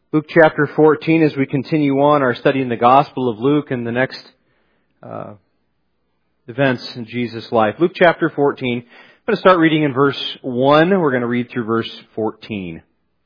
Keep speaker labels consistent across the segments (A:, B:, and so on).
A: Luke chapter 14, as we continue on our study in the Gospel of Luke and the next events in Jesus' life. Luke chapter 14, I'm going to start reading in verse 1. We're going to read through verse 14.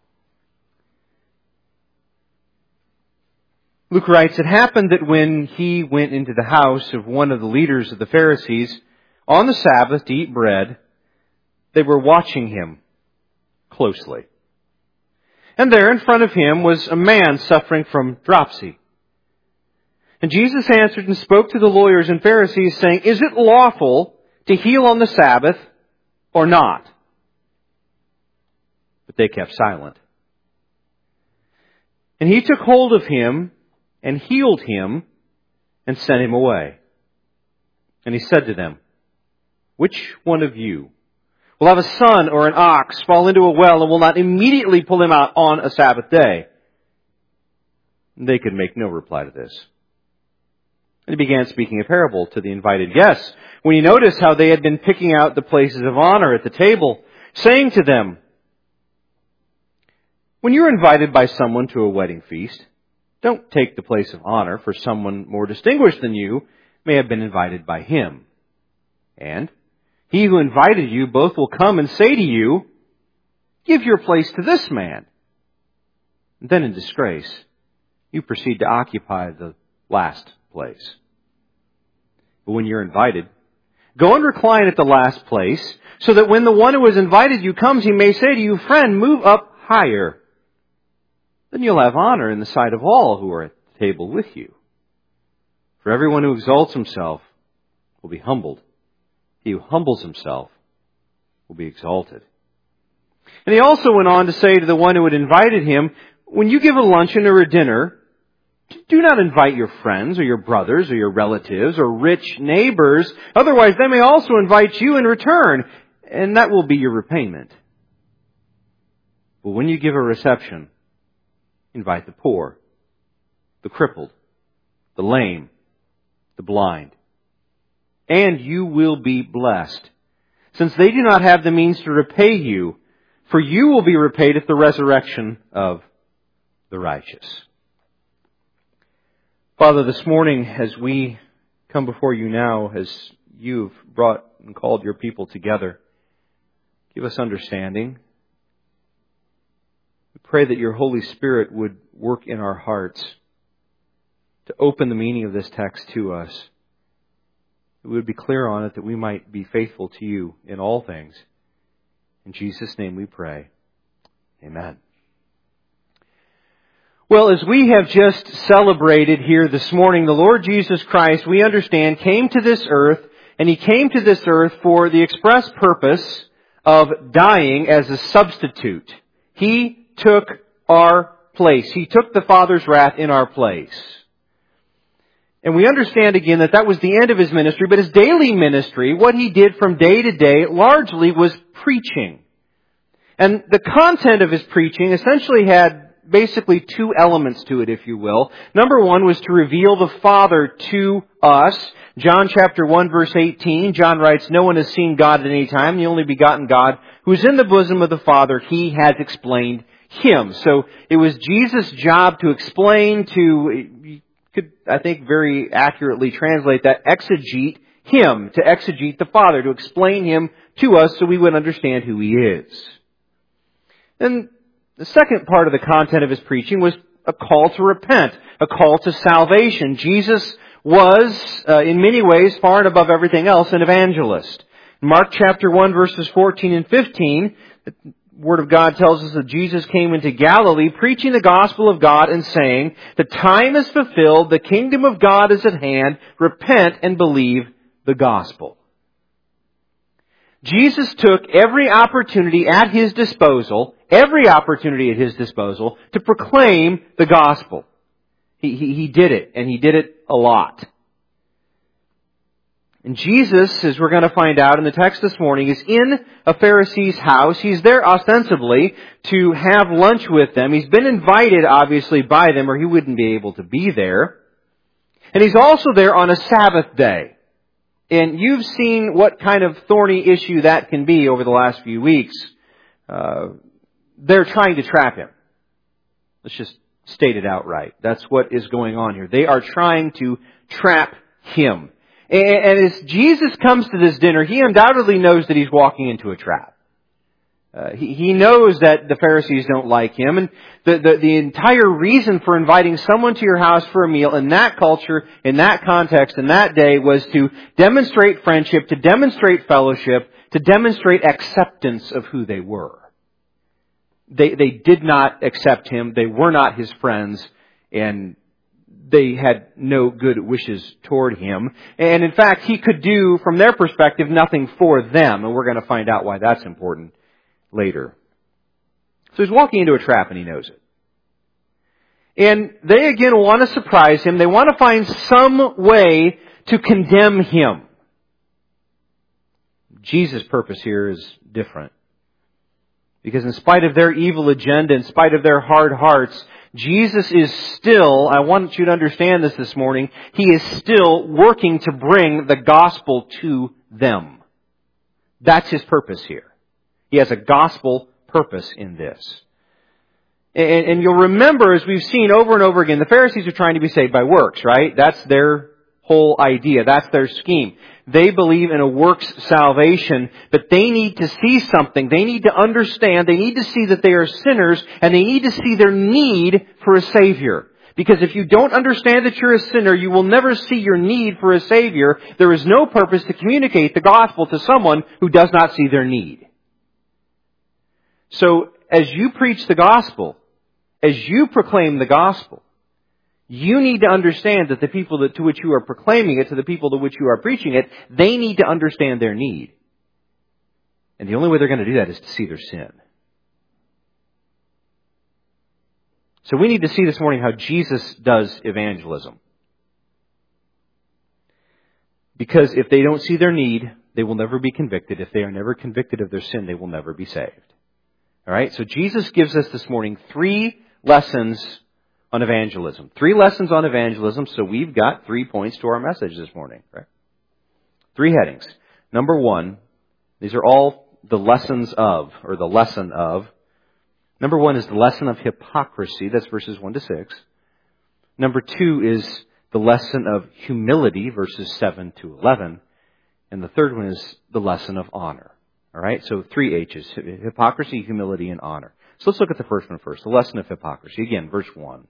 A: Luke writes, "It happened that when he went into the house of one of the leaders of the Pharisees on the Sabbath to eat bread, they were watching him closely. And there in front of him was a man suffering from dropsy. And Jesus answered and spoke to the lawyers and Pharisees, saying, 'Is it lawful to heal on the Sabbath or not?' But they kept silent. And he took hold of him and healed him and sent him away. And he said to them, 'Which one of you will have a son or an ox fall into a well and will not immediately pull him out on a Sabbath day?' And they could make no reply to this. And he began speaking a parable to the invited guests, when he noticed how they had been picking out the places of honor at the table, saying to them, 'When you are invited by someone to a wedding feast, don't take the place of honor, for someone more distinguished than you may have been invited by him. And he who invited you both will come and say to you, "Give your place to this man." And then in disgrace, you proceed to occupy the last place. But when you're invited, go and recline at the last place, so that when the one who has invited you comes, he may say to you, "Friend, move up higher." Then you'll have honor in the sight of all who are at the table with you. For everyone who exalts himself will be humbled. He who humbles himself will be exalted." And he also went on to say to the one who had invited him, "When you give a luncheon or a dinner, do not invite your friends or your brothers or your relatives or rich neighbors. Otherwise they may also invite you in return, and that will be your repayment. But when you give a reception, invite the poor, the crippled, the lame, the blind. And you will be blessed, since they do not have the means to repay you, for you will be repaid at the resurrection of the righteous." Father, this morning, as we come before you now, as you've brought and called your people together, give us understanding. We pray that your Holy Spirit would work in our hearts to open the meaning of this text to us. That we would be clear on it, that we might be faithful to you in all things. In Jesus' name we pray. Amen. Well, as we have just celebrated here this morning, the Lord Jesus Christ, we understand, came to this earth, and He came to this earth for the express purpose of dying as a substitute. He took our place. He took the Father's wrath in our place. And we understand again that that was the end of His ministry, but His daily ministry, what He did from day to day, largely was preaching. And the content of His preaching essentially had basically two elements to it, if you will. Number one was to reveal the Father to us. John chapter 1 verse 18, John writes, "No one has seen God at any time, the only begotten God, who is in the bosom of the Father, He has explained Him." So it was Jesus' job to explain, to, could, I think, very accurately translate that, exegete Him, to exegete the Father, to explain Him to us so we would understand who He is. And the second part of the content of His preaching was a call to repent, a call to salvation. Jesus was, in many ways, far and above everything else, an evangelist. Mark chapter 1 verses 14 and 15, the Word of God tells us that Jesus came into Galilee preaching the gospel of God and saying, "The time is fulfilled, the kingdom of God is at hand, repent and believe the gospel." Jesus took every opportunity at His disposal, to proclaim the gospel. He did it, and He did it a lot. And Jesus, as we're going to find out in the text this morning, is in a Pharisee's house. He's there ostensibly to have lunch with them. He's been invited, obviously, by them, or he wouldn't be able to be there. And he's also there on a Sabbath day. And you've seen what kind of thorny issue that can be over the last few weeks. They're trying to trap Him. Let's just stated outright. That's what is going on here. They are trying to trap Him. And as Jesus comes to this dinner, He undoubtedly knows that He's walking into a trap. He knows that the Pharisees don't like Him, and the entire reason for inviting someone to your house for a meal in that culture, in that context, in that day, was to demonstrate friendship, to demonstrate fellowship, to demonstrate acceptance of who they were. They did not accept Him, they were not His friends, and they had no good wishes toward Him. And in fact, He could do, from their perspective, nothing for them, and we're going to find out why that's important later. So He's walking into a trap and He knows it. And they again want to surprise Him. They want to find some way to condemn Him. Jesus' purpose here is different. Because in spite of their evil agenda, in spite of their hard hearts, Jesus is still, I want you to understand this morning, He is still working to bring the gospel to them. That's His purpose here. He has a gospel purpose in this. And you'll remember, as we've seen over and over again, the Pharisees are trying to be saved by works, right? That's their whole idea. That's their scheme. They believe in a works salvation, but they need to see something. They need to understand. They need to see that they are sinners, and they need to see their need for a Savior. Because if you don't understand that you're a sinner, you will never see your need for a Savior. There is no purpose to communicate the gospel to someone who does not see their need. So, as you preach the gospel, as you proclaim the gospel, you need to understand that the people to which you are proclaiming it, to the people to which you are preaching it, they need to understand their need. And the only way they're going to do that is to see their sin. So we need to see this morning how Jesus does evangelism. Because if they don't see their need, they will never be convicted. If they are never convicted of their sin, they will never be saved. All right, so Jesus gives us this morning 3 lessons on evangelism. 3 lessons on evangelism, so we've got 3 points to our message this morning. Right? 3 headings. Number 1, these are all the lessons of, or the lesson of. Number 1 is the lesson of hypocrisy. That's verses 1 to 6. Number 2 is the lesson of humility, verses 7 to 11. And the third one is the lesson of honor. All right, so 3 H's, hypocrisy, humility, and honor. So let's look at the first one first, the lesson of hypocrisy. Again, verse 1.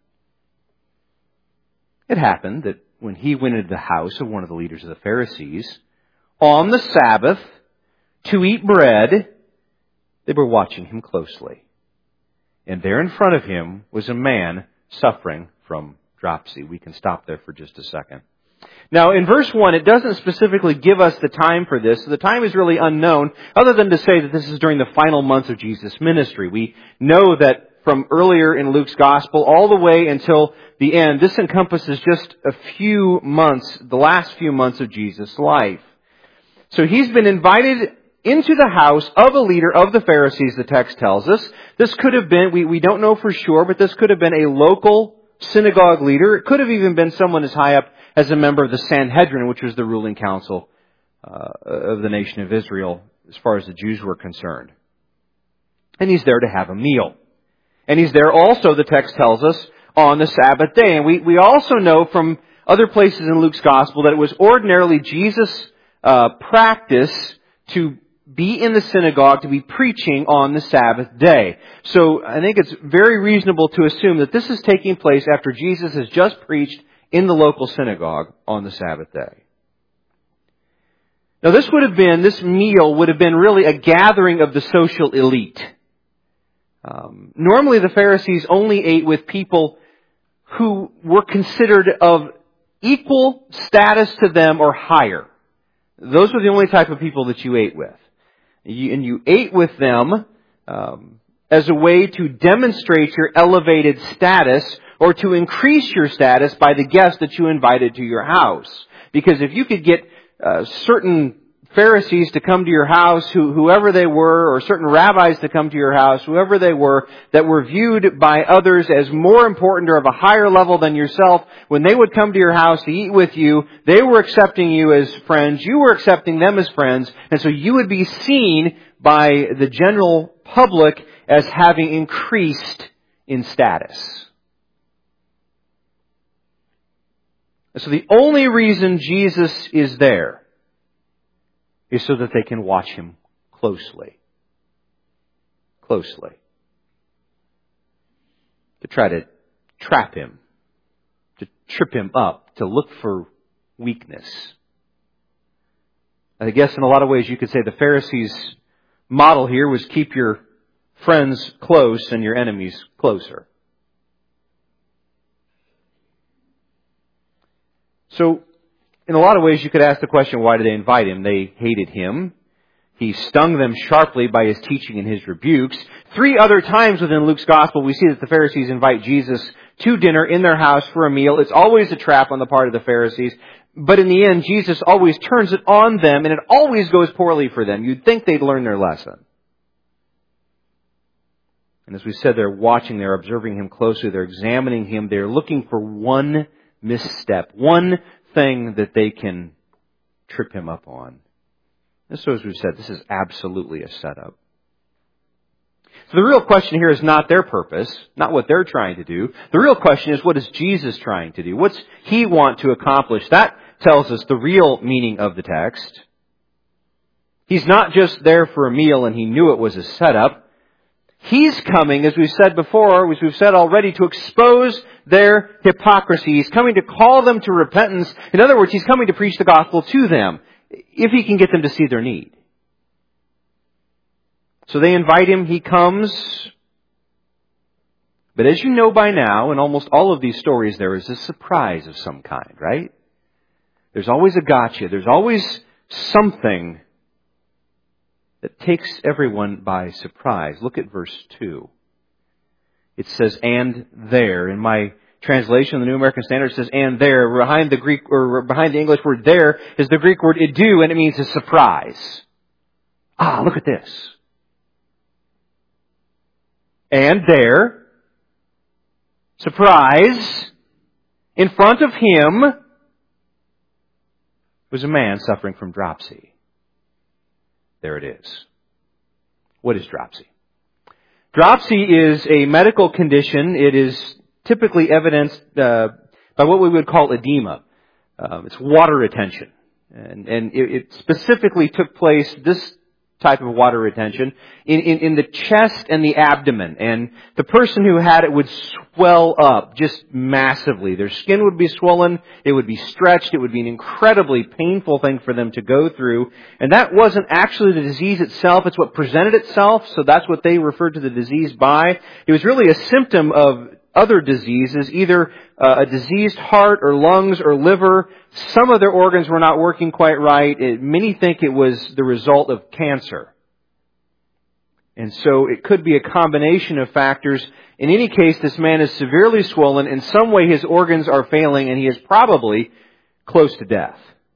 A: It happened that when He went into the house of one of the leaders of the Pharisees, on the Sabbath, to eat bread, they were watching Him closely. And there in front of Him was a man suffering from dropsy. We can stop there for just a second. Now, in verse 1, it doesn't specifically give us the time for this. So the time is really unknown, other than to say that this is during the final months of Jesus' ministry. We know that from earlier in Luke's Gospel all the way until the end, this encompasses just a few months, the last few months of Jesus' life. So He's been invited into the house of a leader of the Pharisees, the text tells us. This could have been, we don't know for sure, but this could have been a local synagogue leader. It could have even been someone as high up as a member of the Sanhedrin, which was the ruling council of the nation of Israel as far as the Jews were concerned. And He's there to have a meal. And He's there also, the text tells us, on the Sabbath day. And we also know from other places in Luke's Gospel that it was ordinarily Jesus' practice to be in the synagogue, to be preaching on the Sabbath day. So I think it's very reasonable to assume that this is taking place after Jesus has just preached in the local synagogue on the Sabbath day. Now this meal would have been really a gathering of the social elite. Normally the Pharisees only ate with people who were considered of equal status to them or higher. Those were the only type of people that you ate with. And you ate with them as a way to demonstrate your elevated status or to increase your status by the guests that you invited to your house. Because if you could get certain Pharisees to come to your house, whoever they were, or certain rabbis to come to your house, whoever they were, that were viewed by others as more important or of a higher level than yourself, when they would come to your house to eat with you, they were accepting you as friends, you were accepting them as friends, and so you would be seen by the general public as having increased in status. And so the only reason Jesus is there is so that they can watch Him closely. Closely. To try to trap Him. To trip Him up. To look for weakness. I guess in a lot of ways you could say the Pharisees' model here was keep your friends close and your enemies closer. So, in a lot of ways you could ask the question, why did they invite Him? They hated Him. He stung them sharply by His teaching and His rebukes. 3 other times within Luke's Gospel we see that the Pharisees invite Jesus to dinner in their house for a meal. It's always a trap on the part of the Pharisees. But in the end, Jesus always turns it on them, and it always goes poorly for them. You'd think they'd learn their lesson. And as we said, they're watching, they're observing Him closely, they're examining Him, they're looking for one misstep, one thing that they can trip Him up on. And so as we've said, this is absolutely a setup. So the real question here is not their purpose, not what they're trying to do. The real question is, what is Jesus trying to do? What's He want to accomplish? That tells us the real meaning of the text. He's not just there for a meal and He knew it was a setup. He's coming, as we've said before, as we've said already, to expose their hypocrisy. He's coming to call them to repentance. In other words, He's coming to preach the gospel to them, if He can get them to see their need. So they invite Him, He comes. But as you know by now, in almost all of these stories, there is a surprise of some kind, right? There's always a gotcha. There's always something that takes everyone by surprise. Look at verse 2. It says, and there. In my translation, the New American Standard says, and there. Behind the Greek, or behind the English word there is the Greek word idou, and it means a surprise. Look at this. And there, surprise, in front of Him was a man suffering from dropsy. There it is. What is dropsy? Dropsy is a medical condition. It is typically evidenced by what we would call edema. It's water retention. And it specifically took place, this type of water retention, in the chest and the abdomen. And the person who had it would swell up just massively. Their skin would be swollen, it would be stretched, it would be an incredibly painful thing for them to go through. And that wasn't actually the disease itself, it's what presented itself, so that's what they referred to the disease by. It was really a symptom of other diseases, either a diseased heart or lungs or liver. Some of their organs were not working quite right. Many think it was the result of cancer. And so it could be a combination of factors. In any case, this man is severely swollen. In some way his organs are failing and he is probably close to death.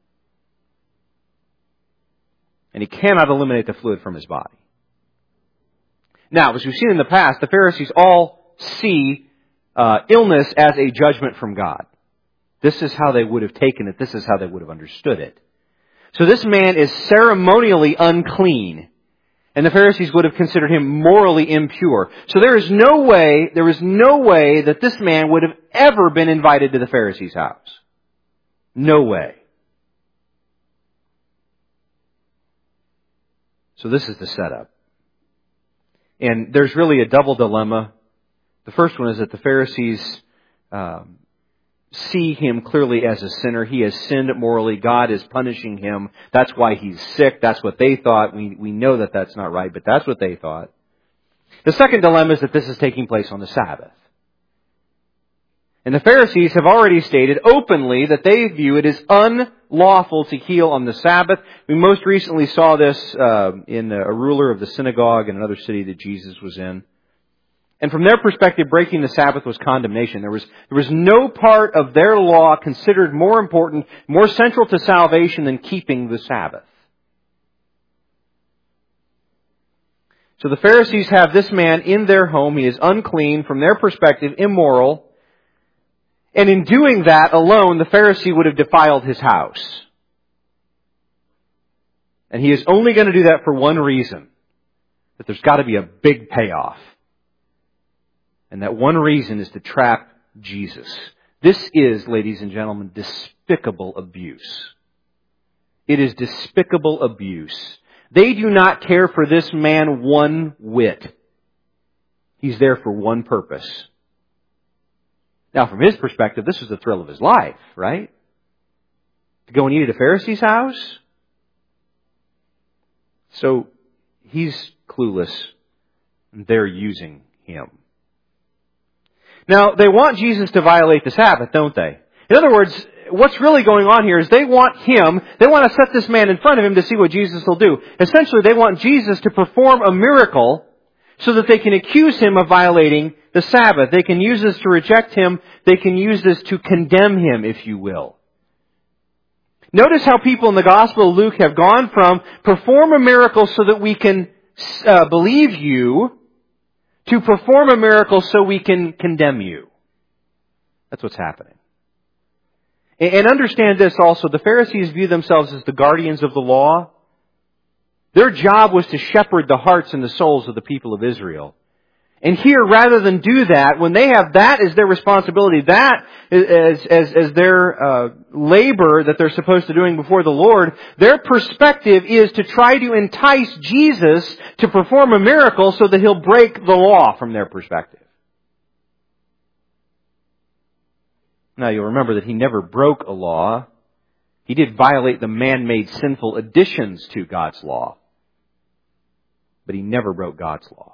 A: And he cannot eliminate the fluid from his body. Now, as we've seen in the past, the Pharisees all see illness as a judgment from God. This is how they would have taken it. This is how they would have understood it. So this man is ceremonially unclean. And the Pharisees would have considered him morally impure. So there is no way that this man would have ever been invited to the Pharisees' house. No way. So this is the setup. And there's really a double dilemma. The first one is that the Pharisees see him clearly as a sinner. He has sinned morally. God is punishing him. That's why he's sick. That's what they thought. We know that that's not right, but that's what they thought. The second dilemma is that this is taking place on the Sabbath. And the Pharisees have already stated openly that they view it as unlawful to heal on the Sabbath. We most recently saw this in a ruler of the synagogue in another city that Jesus was in. And from their perspective, breaking the Sabbath was condemnation. There was no part of their law considered more important, more central to salvation than keeping the Sabbath. So the Pharisees have this man in their home. He is unclean, from their perspective, immoral. And in doing that alone, the Pharisee would have defiled his house. And he is only going to do that for one reason. That there's got to be a big payoff. And that one reason is to trap Jesus. This is, ladies and gentlemen, despicable abuse. It is despicable abuse. They do not care for this man one whit. He's there for one purpose. Now, from his perspective, this is the thrill of his life, right? To go and eat at a Pharisee's house? So, he's clueless, and they're using him. Now, they want Jesus to violate the Sabbath, don't they? In other words, what's really going on here is they want to set this man in front of him to see what Jesus will do. Essentially, they want Jesus to perform a miracle so that they can accuse him of violating the Sabbath. They can use this to reject him. They can use this to condemn him, if you will. Notice how people in the Gospel of Luke have gone from perform a miracle so that we can believe you to perform a miracle so we can condemn you. That's what's happening. And understand this also, the Pharisees view themselves as the guardians of the law. Their job was to shepherd the hearts and the souls of the people of Israel. And here, rather than do that, when they have that as their responsibility, that as their labor that they're supposed to be doing before the Lord, their perspective is to try to entice Jesus to perform a miracle so that He'll break the law from their perspective. Now, you'll remember that He never broke a law. He did violate the man-made sinful additions to God's law. But He never broke God's law.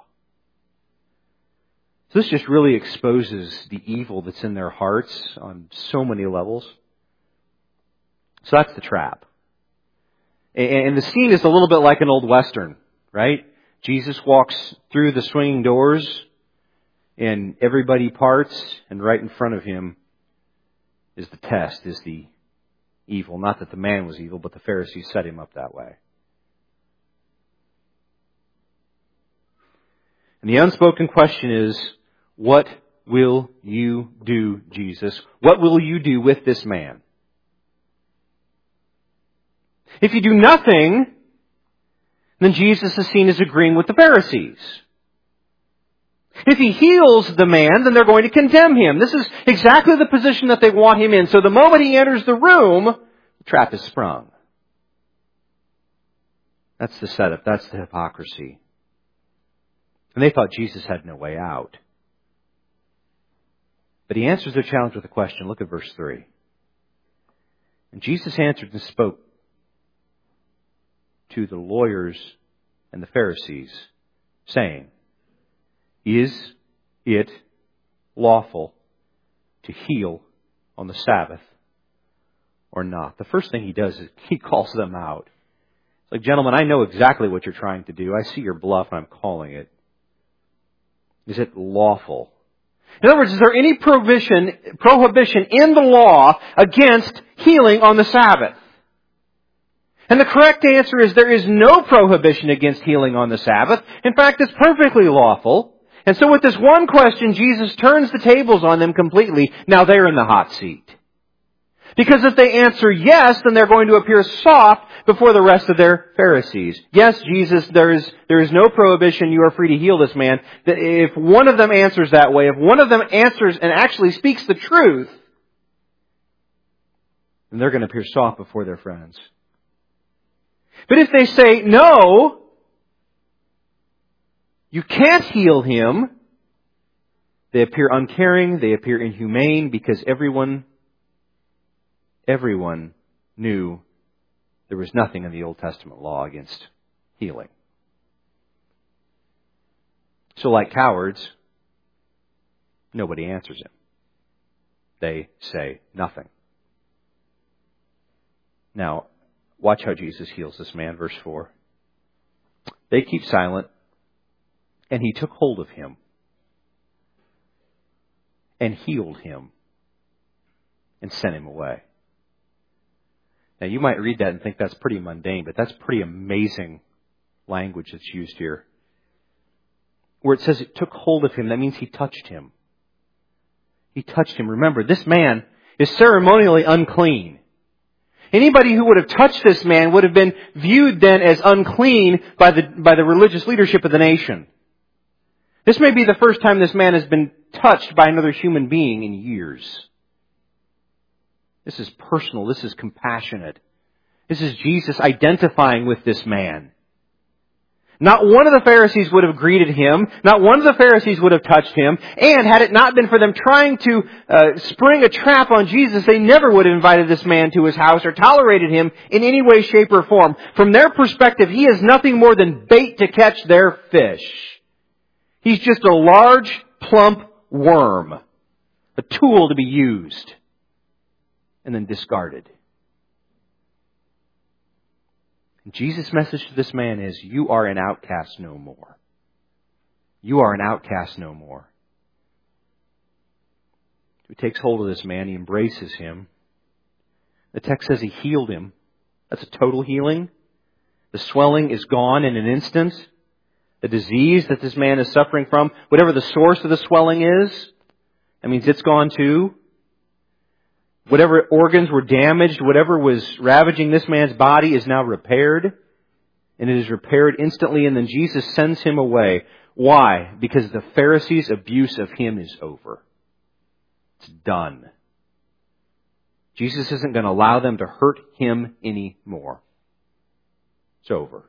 A: So this just really exposes the evil that's in their hearts on so many levels. So that's the trap. And the scene is a little bit like an old Western, right? Jesus walks through the swinging doors and everybody parts, and right in front of Him is the test, is the evil. Not that the man was evil, but the Pharisees set him up that way. And the unspoken question is, what will you do, Jesus? What will you do with this man? If you do nothing, then Jesus is seen as agreeing with the Pharisees. If He heals the man, then they're going to condemn him. This is exactly the position that they want him in. So the moment he enters the room, the trap is sprung. That's the setup. That's the hypocrisy. And they thought Jesus had no way out. But He answers their challenge with a question. Look at verse 3. And Jesus answered and spoke to the lawyers and the Pharisees, saying, is it lawful to heal on the Sabbath or not? The first thing He does is He calls them out. It's like, gentlemen, I know exactly what you're trying to do. I see your bluff and I'm calling it. Is it lawful? In other words, is there any prohibition in the law against healing on the Sabbath? And the correct answer is there is no prohibition against healing on the Sabbath. In fact, it's perfectly lawful. And so with this one question, Jesus turns the tables on them completely. Now they're in the hot seat. Because if they answer yes, then they're going to appear soft before the rest of their Pharisees. Yes, Jesus, there is no prohibition. You are free to heal this man. If one of them answers that way, if one of them answers and actually speaks the truth, then they're going to appear soft before their friends. But if they say, no, you can't heal him, they appear uncaring, they appear inhumane, because everyone knew there was nothing in the Old Testament law against healing. So like cowards, nobody answers him. They say nothing. Now, watch how Jesus heals this man, verse 4. They keep silent, and He took hold of him and healed him and sent him away. Now, you might read that and think that's pretty mundane, but that's pretty amazing language that's used here. Where it says it took hold of him, that means He touched him. He touched him. Remember, this man is ceremonially unclean. Anybody who would have touched this man would have been viewed then as unclean by the religious leadership of the nation. This may be the first time this man has been touched by another human being in years. This is personal. This is compassionate. This is Jesus identifying with this man. Not one of the Pharisees would have greeted him. Not one of the Pharisees would have touched him. And had it not been for them trying to spring a trap on Jesus, they never would have invited this man to his house or tolerated him in any way, shape, or form. From their perspective, he is nothing more than bait to catch their fish. He's just a large, plump worm. A tool to be used and then discarded. Jesus' message to this man is, you are an outcast no more. You are an outcast no more. He takes hold of this man. He embraces him. The text says he healed him. That's a total healing. The swelling is gone in an instant. The disease that this man is suffering from, whatever the source of the swelling is, that means it's gone too. Whatever organs were damaged, whatever was ravaging this man's body is now repaired. And it is repaired instantly, and then Jesus sends him away. Why? Because the Pharisees' abuse of him is over. It's done. Jesus isn't going to allow them to hurt him anymore. It's over.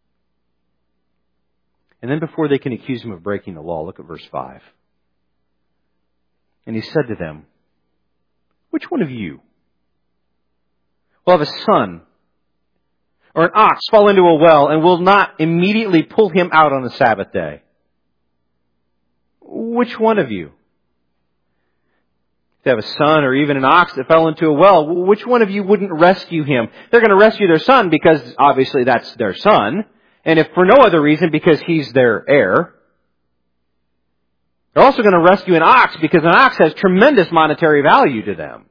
A: And then before they can accuse him of breaking the law, look at verse 5. And he said to them, which one of you will have a son or an ox fall into a well and will not immediately pull him out on the Sabbath day? Which one of you? If they have a son or even an ox that fell into a well, which one of you wouldn't rescue him? They're going to rescue their son because obviously that's their son. And if for no other reason, because he's their heir. They're also going to rescue an ox because an ox has tremendous monetary value to them.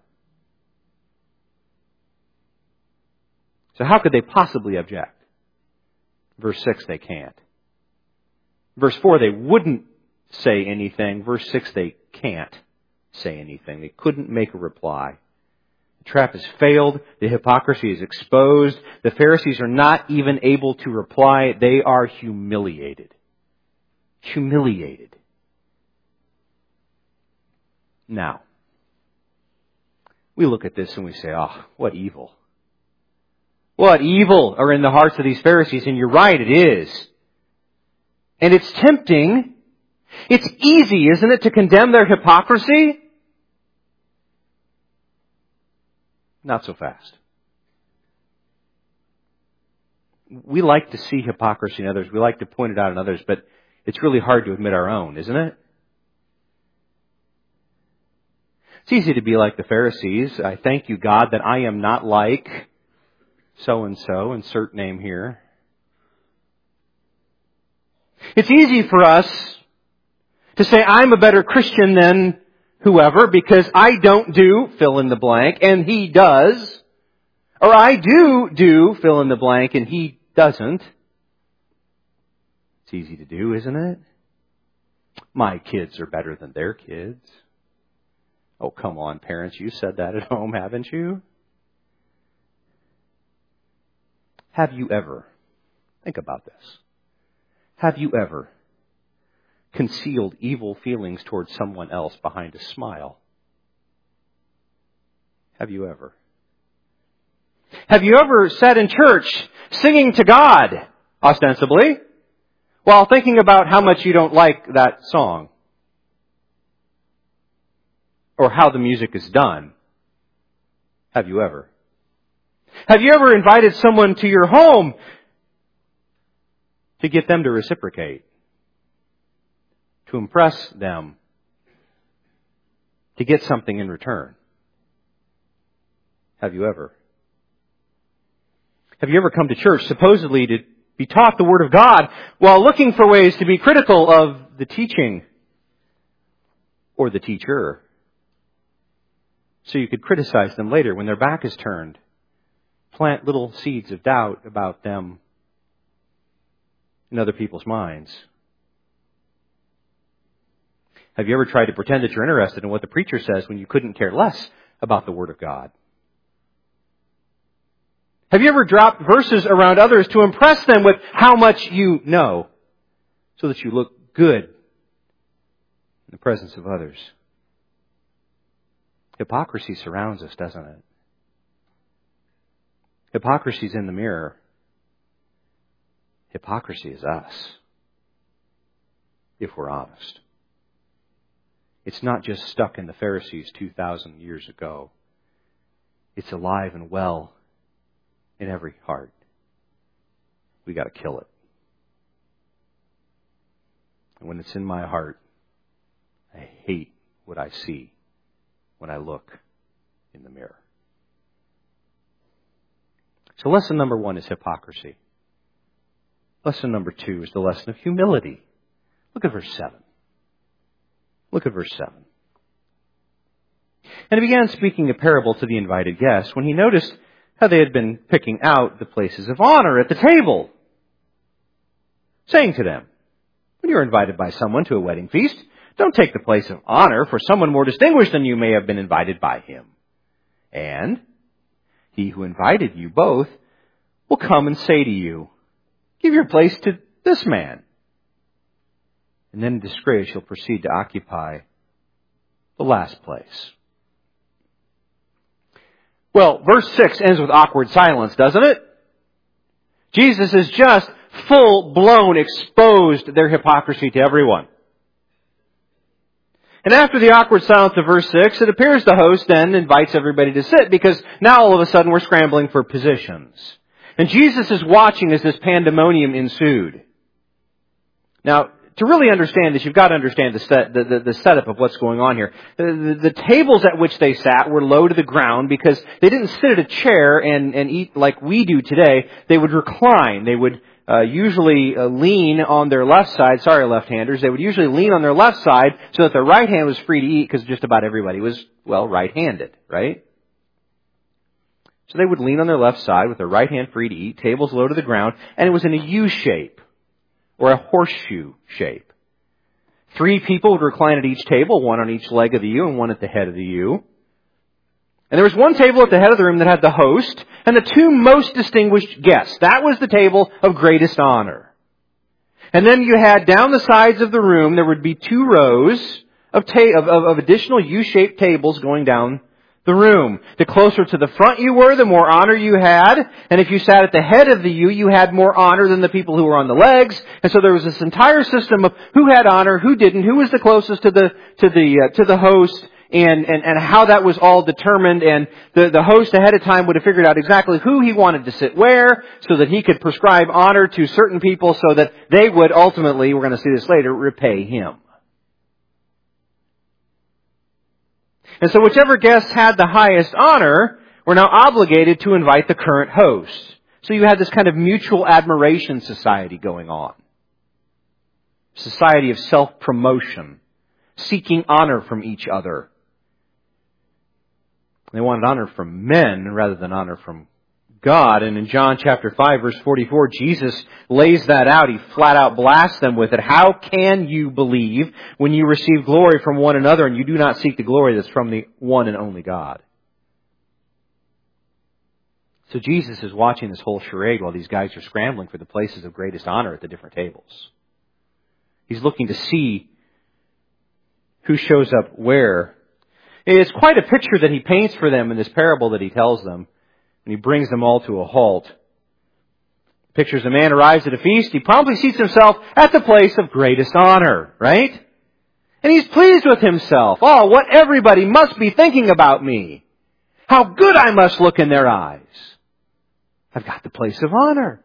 A: So how could they possibly object? Verse 6, they can't. Verse 4, they wouldn't say anything. Verse 6, they can't say anything. They couldn't make a reply. The trap has failed. The hypocrisy is exposed. The Pharisees are not even able to reply. They are humiliated. Humiliated. Now, we look at this and we say, oh, what evil. What evil are in the hearts of these Pharisees? And you're right, it is. And it's tempting. It's easy, isn't it, to condemn their hypocrisy? Not so fast. We like to see hypocrisy in others. We like to point it out in others, but it's really hard to admit our own, isn't it? It's easy to be like the Pharisees. I thank you, God, that I am not like so-and-so, insert name here. It's easy for us to say I'm a better Christian than whoever because I don't do fill in the blank and he does. Or I do fill in the blank and he doesn't. It's easy to do, isn't it? My kids are better than their kids. Oh, come on, parents, you said that at home, haven't you? Have you ever, think about this, have you ever concealed evil feelings towards someone else behind a smile? Have you ever? Have you ever sat in church singing to God, ostensibly, while thinking about how much you don't like that song? Or how the music is done? Have you ever? Have you ever invited someone to your home to get them to reciprocate? To impress them? To get something in return? Have you ever? Have you ever come to church supposedly to be taught the Word of God while looking for ways to be critical of the teaching or the teacher? So you could criticize them later when their back is turned. Plant little seeds of doubt about them in other people's minds. Have you ever tried to pretend that you're interested in what the preacher says when you couldn't care less about the Word of God? Have you ever dropped verses around others to impress them with how much you know so that you look good in the presence of others? Hypocrisy surrounds us, doesn't it? Hypocrisy is in the mirror. Hypocrisy is us, if we're honest. It's not just stuck in the Pharisees 2,000 years ago. It's alive and well in every heart. We got to kill it. And when it's in my heart, I hate what I see when I look in the mirror. So lesson number 1 is hypocrisy. Lesson number 2 is the lesson of humility. Look at verse 7. Look at verse 7. And he began speaking a parable to the invited guests when he noticed how they had been picking out the places of honor at the table, saying to them, when you are invited by someone to a wedding feast, don't take the place of honor, for someone more distinguished than you may have been invited by him. And he who invited you both will come and say to you, give your place to this man. And then in disgrace you'll proceed to occupy the last place. Well, verse 6 ends with awkward silence, doesn't it? Jesus has just full-blown exposed their hypocrisy to everyone. And after the awkward silence of verse 6, it appears the host then invites everybody to sit, because now all of a sudden we're scrambling for positions. And Jesus is watching as this pandemonium ensued. Now, to really understand this, you've got to understand the setup of what's going on here. The tables at which they sat were low to the ground because they didn't sit at a chair and eat like we do today. They would recline. They would usually lean on their left side. Sorry, left-handers. They would usually lean on their left side so that their right hand was free to eat, because just about everybody was, well, right-handed, right? So they would lean on their left side with their right hand free to eat, tables low to the ground, and it was in a U shape, or a horseshoe shape. 3 people would recline at each table, one on each leg of the U and one at the head of the U. And there was one table at the head of the room that had the host and the 2 most distinguished guests. That was the table of greatest honor. And then you had down the sides of the room, there would be 2 rows of additional U-shaped tables going down the room. The closer to the front you were, the more honor you had. And if you sat at the head of the U, you had more honor than the people who were on the legs. And so there was this entire system of who had honor, who didn't, who was the closest to the host, and how that was all determined. And the host ahead of time would have figured out exactly who he wanted to sit where, so that he could prescribe honor to certain people so that they would ultimately, we're going to see this later, repay him. And so whichever guests had the highest honor were now obligated to invite the current host. So you had this kind of mutual admiration society going on. Society of self-promotion, seeking honor from each other. They wanted honor from men rather than honor from God. And in John chapter 5, verse 44, Jesus lays that out. He flat out blasts them with it. How can you believe when you receive glory from one another and you do not seek the glory that's from the one and only God? So Jesus is watching this whole charade while these guys are scrambling for the places of greatest honor at the different tables. He's looking to see who shows up where. It's quite a picture that he paints for them in this parable that he tells them. And he brings them all to a halt. Pictures a man arrives at a feast. He promptly seats himself at the place of greatest honor, right? And he's pleased with himself. Oh, what everybody must be thinking about me. How good I must look in their eyes. I've got the place of honor.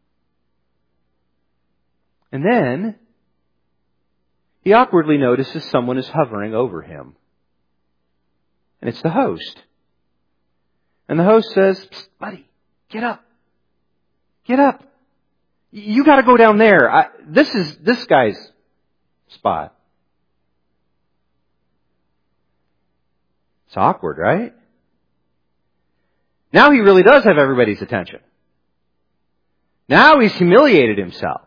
A: And then he awkwardly notices someone is hovering over him. And it's the host. And the host says, "Psst, buddy, get up. Get up. You got to go down there. This is this guy's spot." It's awkward, right? Now he really does have everybody's attention. Now he's humiliated himself.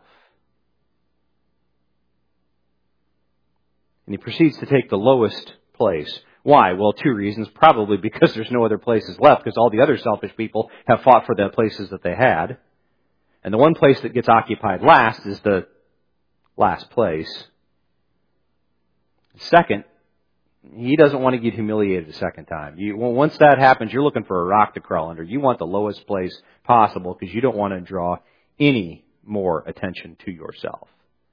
A: And he proceeds to take the lowest place. Why? Well, 2 reasons. Probably because there's no other places left, because all the other selfish people have fought for the places that they had. And the one place that gets occupied last is the last place. Second, He doesn't want to get humiliated a second time. Once that happens, you're looking for a rock to crawl under. You want the lowest place possible because you don't want to draw any more attention to yourself.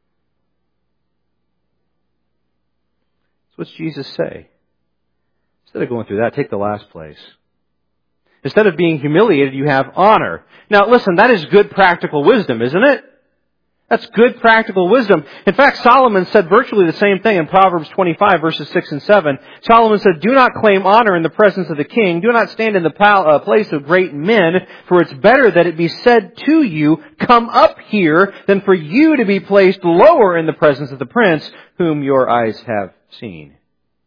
A: So what's Jesus say? Instead of going through that, take the last place. Instead of being humiliated, you have honor. Now listen, that is good practical wisdom, isn't it? That's good practical wisdom. In fact, Solomon said virtually the same thing in Proverbs 25, verses 6 and 7. Solomon said, "Do not claim honor in the presence of the king. Do not stand in the place of great men, for it's better that it be said to you, 'Come up here,' than for you to be placed lower in the presence of the prince, whom your eyes have seen."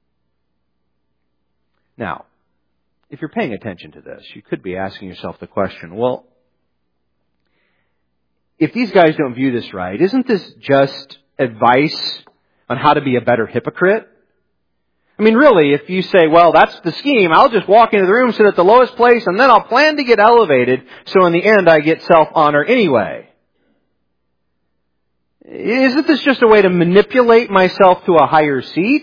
A: Now, if you're paying attention to this, you could be asking yourself the question, well, if these guys don't view this right, isn't this just advice on how to be a better hypocrite? I mean, really, if you say, well, that's the scheme, I'll just walk into the room, sit at the lowest place, and then I'll plan to get elevated, so in the end I get self-honor anyway. Isn't this just a way to manipulate myself to a higher seat?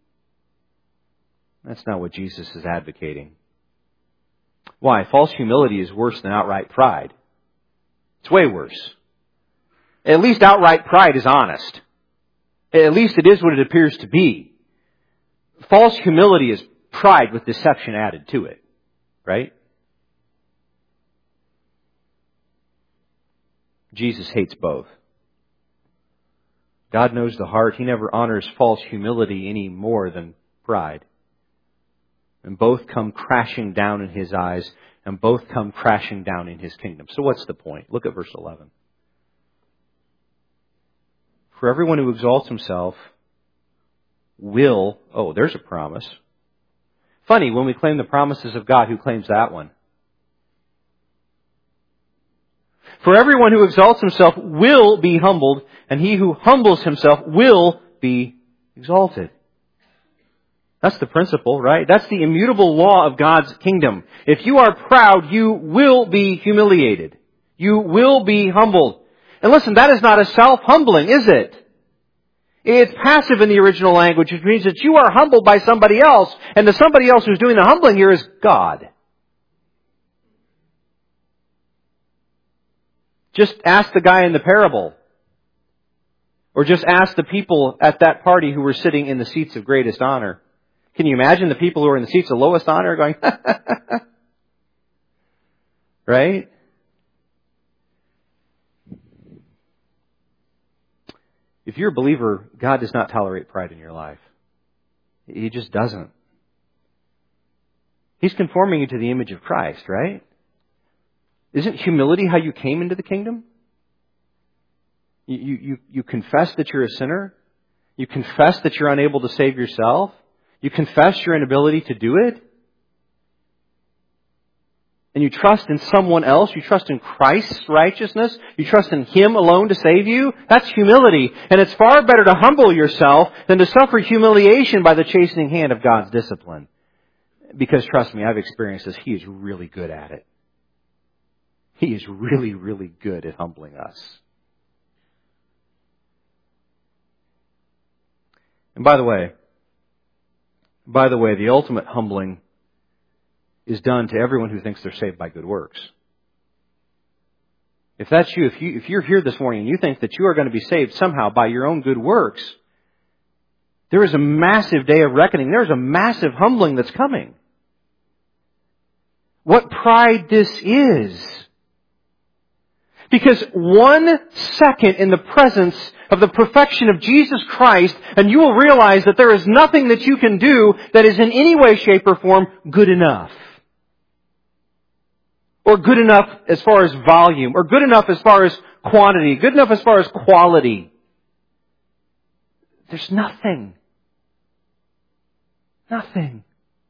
A: That's not what Jesus is advocating. Why? False humility is worse than outright pride. It's way worse. At least outright pride is honest. At least it is what it appears to be. False humility is pride with deception added to it. Right? Jesus hates both. God knows the heart. He never honors false humility any more than pride. And both come crashing down in His eyes, and both come crashing down in His kingdom. So what's the point? Look at verse 11. For everyone who exalts himself will... Oh, there's a promise. Funny, when we claim the promises of God, who claims that one? For everyone who exalts himself will be humbled, and he who humbles himself will be exalted. That's the principle, right? That's the immutable law of God's kingdom. If you are proud, you will be humiliated. You will be humbled. And listen, that is not a self-humbling, is it? It's passive in the original language, which means that you are humbled by somebody else, and the somebody else who's doing the humbling here is God. Just ask the guy in the parable. Or just ask the people at that party who were sitting in the seats of greatest honor. Can you imagine the people who are in the seats of lowest honor going, right? If you're a believer, God does not tolerate pride in your life. He just doesn't. He's conforming you to the image of Christ, right? Isn't humility how you came into the kingdom? You confess that you're a sinner. You confess that you're unable to save yourself. You confess your inability to do it. And you trust in someone else. You trust in Christ's righteousness. You trust in Him alone to save you. That's humility. And it's far better to humble yourself than to suffer humiliation by the chastening hand of God's discipline. Because trust me, I've experienced this. He is really good at it. He is really, really good at humbling us. And by the way, the ultimate humbling is done to everyone who thinks they're saved by good works. If that's you, if you're here this morning and you think that you are going to be saved somehow by your own good works, there is a massive day of reckoning. There is a massive humbling that's coming. What pride this is. Because 1 second in the presence of the perfection of Jesus Christ, and you will realize that there is nothing that you can do that is in any way, shape, or form good enough. Or good enough as far as volume, or good enough as far as quantity, good enough as far as quality. There's nothing. Nothing.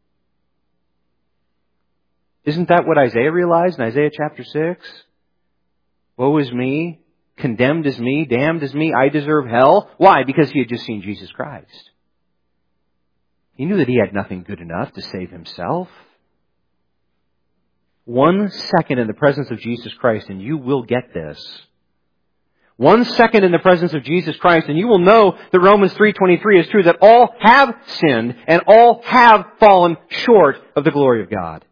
A: Isn't that what Isaiah realized in Isaiah chapter 6? Woe is me, condemned is me, damned is me, I deserve hell. Why? Because he had just seen Jesus Christ. He knew that he had nothing good enough to save himself. 1 second in the presence of Jesus Christ and you will get this. 1 second in the presence of Jesus Christ, and you will know that Romans 3:23 is true, that all have sinned and all have fallen short of the glory of God.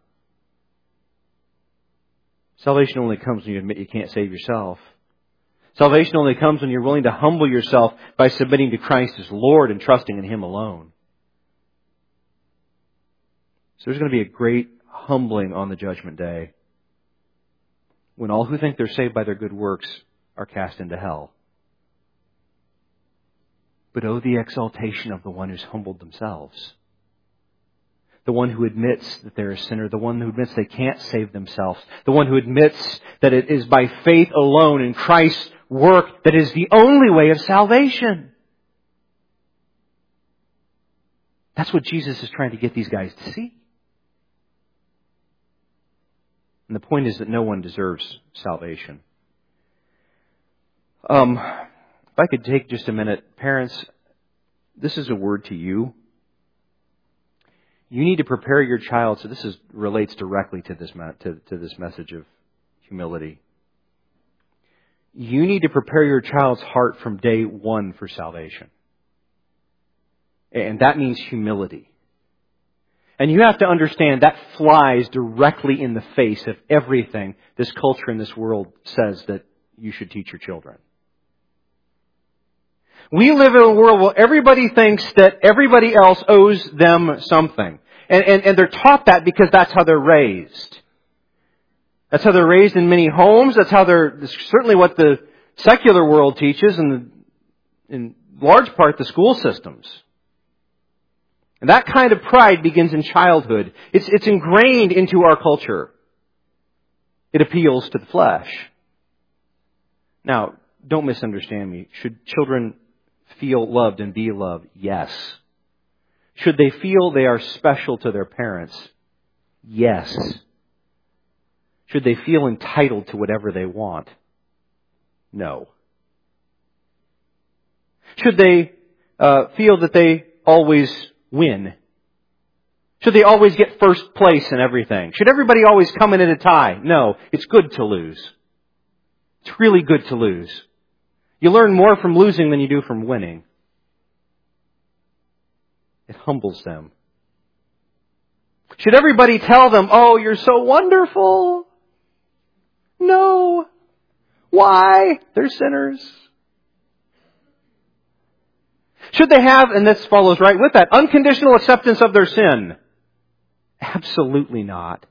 A: Salvation only comes when you admit you can't save yourself. Salvation only comes when you're willing to humble yourself by submitting to Christ as Lord and trusting in Him alone. So there's going to be a great humbling on the judgment day, when all who think they're saved by their good works are cast into hell. But oh, the exaltation of the one who's humbled themselves. The one who admits that they're a sinner. The one who admits they can't save themselves. The one who admits that it is by faith alone in Christ's work that is the only way of salvation. That's what Jesus is trying to get these guys to see. And the point is that no one deserves salvation. If I could take just a minute, parents, this is a word to you. You need to prepare your child. So this relates directly to this message of humility. You need to prepare your child's heart from day one for salvation. And that means humility. And you have to understand that flies directly in the face of everything this culture in this world says that you should teach your children. We live in a world where everybody thinks that everybody else owes them something. And they're taught that because that's how they're raised. That's how they're raised in many homes. That's certainly what the secular world teaches, and in large part the school systems. And that kind of pride begins in childhood. It's ingrained into our culture. It appeals to the flesh. Now, don't misunderstand me. Should children feel loved and be loved? Yes. Should they feel they are special to their parents? Yes. Should they feel entitled to whatever they want? No. Should they feel that they always win? Should they always get first place in everything? Should everybody always come in at a tie? No. It's good to lose. It's really good to lose. You learn more from losing than you do from winning. It humbles them. Should everybody tell them, "Oh, you're so wonderful"? No. Why? They're sinners. Should they have, and this follows right with that, unconditional acceptance of their sin? Absolutely not.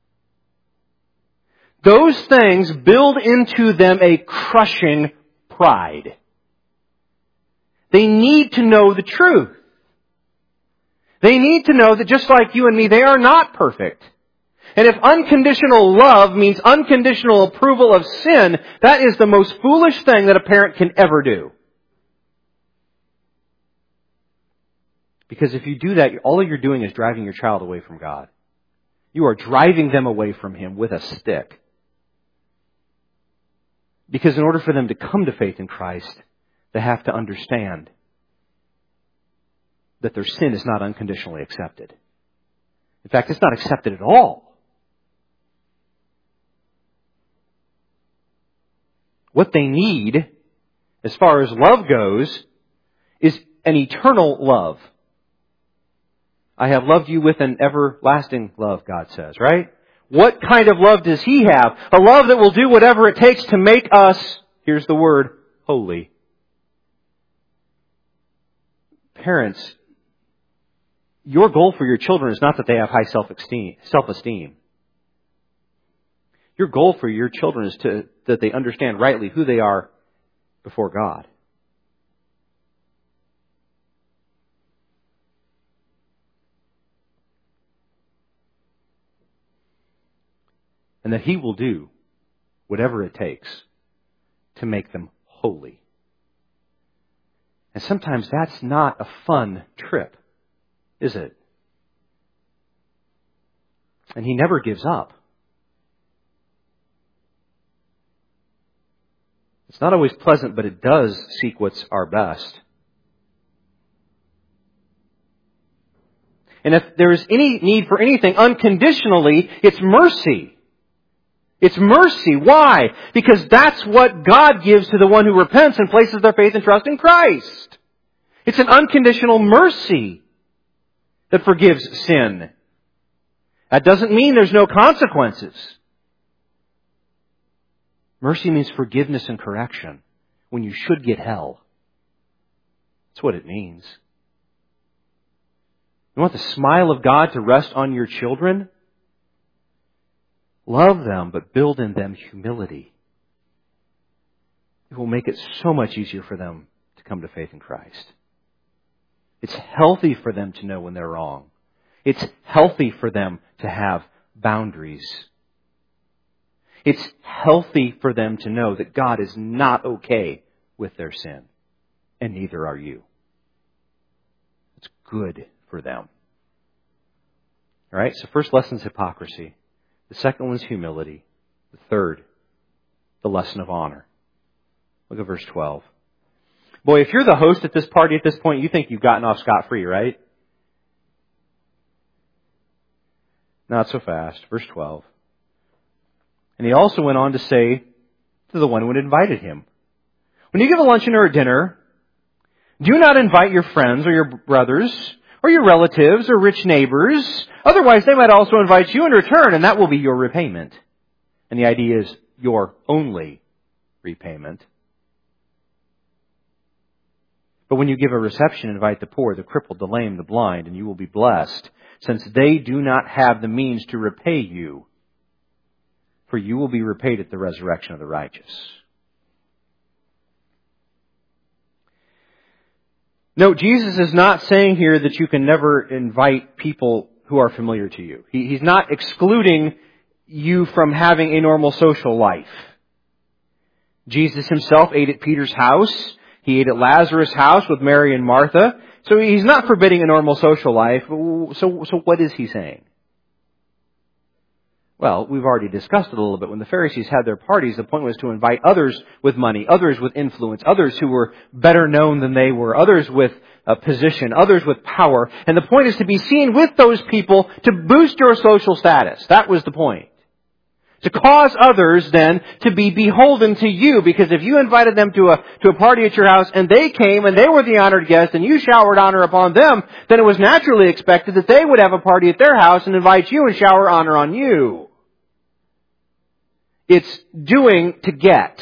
A: Those things build into them a crushing pride. They need to know the truth. They need to know that just like you and me, they are not perfect. And if unconditional love means unconditional approval of sin, that is the most foolish thing that a parent can ever do. Because if you do that, all you're doing is driving your child away from God. You are driving them away from Him with a stick. Because in order for them to come to faith in Christ, they have to understand that their sin is not unconditionally accepted. In fact, it's not accepted at all. What they need, as far as love goes, is an eternal love. I have loved you with an everlasting love, God says, right? What kind of love does He have? A love that will do whatever it takes to make us, here's the word, holy. Parents, your goal for your children is not that they have high self-esteem. Your goal for your children is that they understand rightly who they are before God. And that He will do whatever it takes to make them holy. And sometimes that's not a fun trip, is it? And He never gives up. It's not always pleasant, but it does seek what's our best. And if there is any need for anything unconditionally, it's mercy. It's mercy. Why? Because that's what God gives to the one who repents and places their faith and trust in Christ. It's an unconditional mercy that forgives sin. That doesn't mean there's no consequences. Mercy means forgiveness and correction when you should get hell. That's what it means. You want the smile of God to rest on your children? Love them, but build in them humility. It will make it so much easier for them to come to faith in Christ. It's healthy for them to know when they're wrong. It's healthy for them to have boundaries. It's healthy for them to know that God is not okay with their sin, and neither are you. It's good for them. All right, so first lesson is hypocrisy. The second one is humility. The third, the lesson of honor. Look at verse 12. Boy, if you're the host at this party at this point, you think you've gotten off scot-free, right? Not so fast. Verse 12. And he also went on to say to the one who had invited him, when you give a luncheon or a dinner, do not invite your friends or your brothers or your relatives or rich neighbors. Otherwise, they might also invite you in return, and that will be your repayment. And the idea is your only repayment. But when you give a reception, invite the poor, the crippled, the lame, the blind, and you will be blessed, since they do not have the means to repay you. For you will be repaid at the resurrection of the righteous. No, Jesus is not saying here that you can never invite people who are familiar to you. He's not excluding you from having a normal social life. Jesus himself ate at Peter's house. He ate at Lazarus' house with Mary and Martha. So he's not forbidding a normal social life. So what is he saying? Well, we've already discussed it a little bit. When the Pharisees had their parties, the point was to invite others with money, others with influence, others who were better known than they were, others with a position, others with power. And the point is to be seen with those people to boost your social status. That was the point. To cause others then to be beholden to you, because if you invited them to a party at your house and they came and they were the honored guest and you showered honor upon them, then it was naturally expected that they would have a party at their house and invite you and shower honor on you. It's doing to get.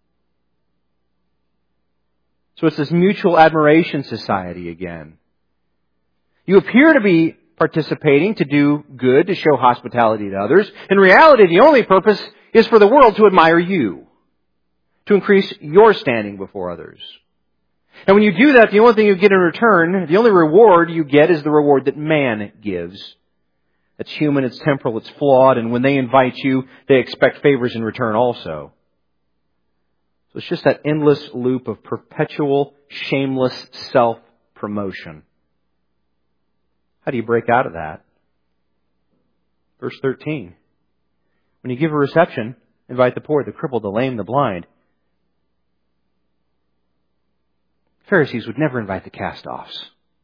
A: So it's this mutual admiration society again. You appear to be participating to do good, to show hospitality to others. In reality, the only purpose is for the world to admire you, to increase your standing before others. And when you do that, the only thing you get in return, the only reward you get is the reward that man gives. It's human, it's temporal, it's flawed, and when they invite you, they expect favors in return also. So it's just that endless loop of perpetual, shameless self-promotion. How do you break out of that? Verse 13. When you give a reception, invite the poor, the crippled, the lame, the blind. Pharisees would never invite the cast-offs.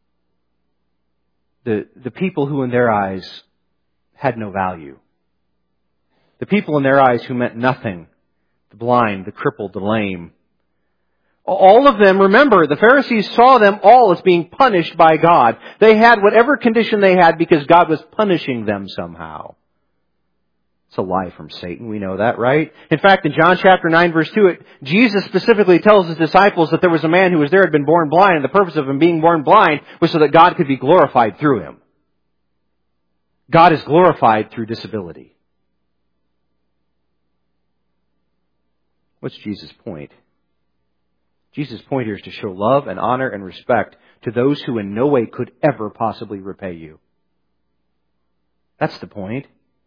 A: The people who in their eyes had no value. The people in their eyes who meant nothing. The blind, the crippled, the lame. All of them, remember, the Pharisees saw them all as being punished by God. They had whatever condition they had because God was punishing them somehow. It's a lie from Satan. We know that, right? In fact, in John chapter 9, verse 2, Jesus specifically tells his disciples that there was a man who was there, had been born blind, and the purpose of him being born blind was so that God could be glorified through him. God is glorified through disability. What's Jesus' point? Jesus' point here is to show love and honor and respect to those who in no way could ever possibly repay you. That's the point.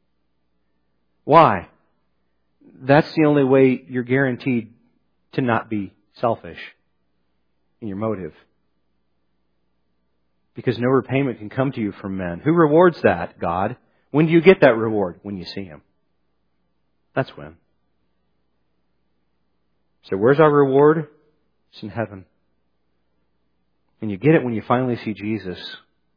A: Why? That's the only way you're guaranteed to not be selfish in your motive. Because no repayment can come to you from men. Who rewards that? God. When do you get that reward? When you see Him. That's when. So where's our reward? It's in heaven. And you get it when you finally see Jesus.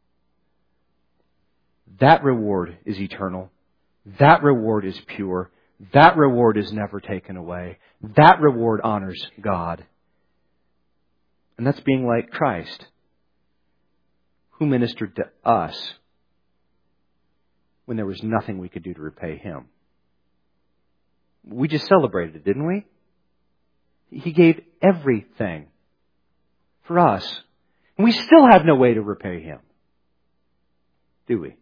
A: That reward is eternal. That reward is pure. that reward is never taken away. That reward honors God. And that's being like Christ, who ministered to us when there was nothing we could do to repay Him. We just celebrated it, didn't we? He gave everything for us. And we still have no way to repay Him. Do we?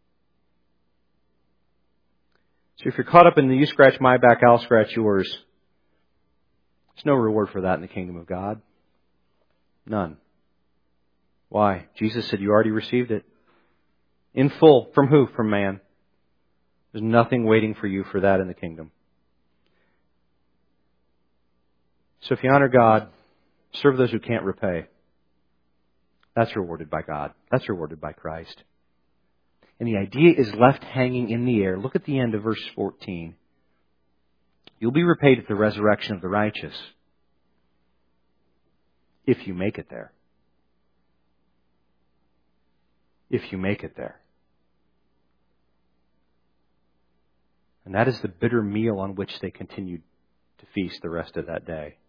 A: So if you're caught up in the you scratch my back, I'll scratch yours, there's no reward for that in the kingdom of God. None. Why? Jesus said you already received it. In full. From who? From man. There's nothing waiting for you for that in the kingdom. So if you honor God, serve those who can't repay. That's rewarded by God. That's rewarded by Christ. And the idea is left hanging in the air. Look at the end of verse 14. You'll be repaid at the resurrection of the righteous. If you make it there. If you make it there. And that is the bitter meal on which they continued to feast the rest of that day.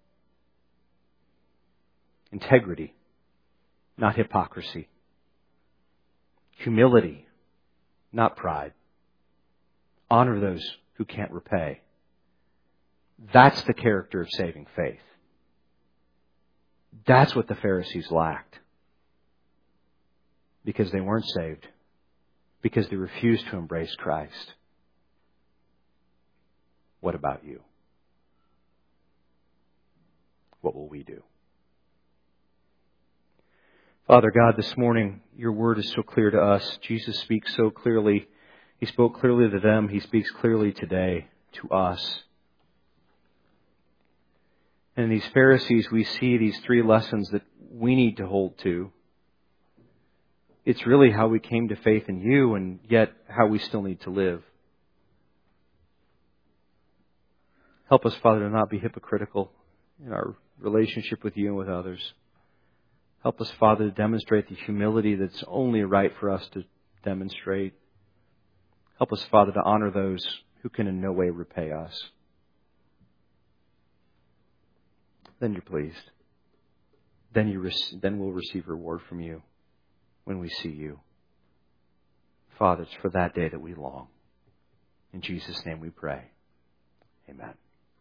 A: Integrity, not hypocrisy. Humility, not pride. Honor those who can't repay. That's the character of saving faith. That's what the Pharisees lacked. Because they weren't saved. Because they refused to embrace Christ. What about you? What will we do? Father God, this morning, your word is so clear to us. Jesus speaks so clearly. He spoke clearly to them. He speaks clearly today to us. And in these Pharisees, we see these three lessons that we need to hold to. It's really how we came to faith in you, and yet how we still need to live. Help us, Father, to not be hypocritical in our relationship with you and with others. Help us, Father, to demonstrate the humility that's only right for us to demonstrate. Help us, Father, to honor those who can in no way repay us. Then you're pleased. Then we'll receive reward from you when we see you. Father, it's for that day that we long. In Jesus' name we pray. Amen.